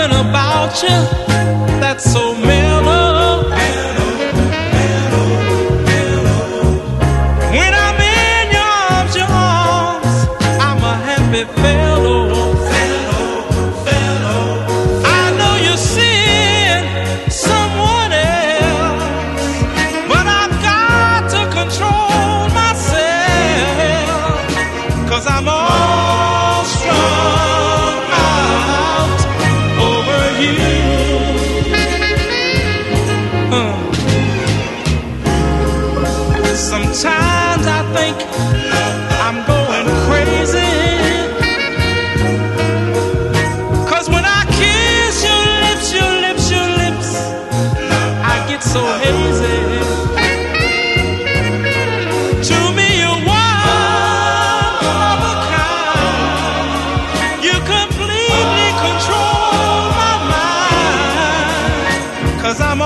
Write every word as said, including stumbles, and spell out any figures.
about you that's so mellow. Mellow, mellow, mellow. When I'm in your arms, your arms, I'm a happy fellow. Fellow, fellow. I know you're seeing someone else, but I've got to control myself, 'cause I'm all strung out over you. Uh. Sometimes I think I'm going crazy, 'cause when I kiss your lips, your lips, your lips, I get so hazy. To me you're one of a kind. You completely control my mind, 'cause I'm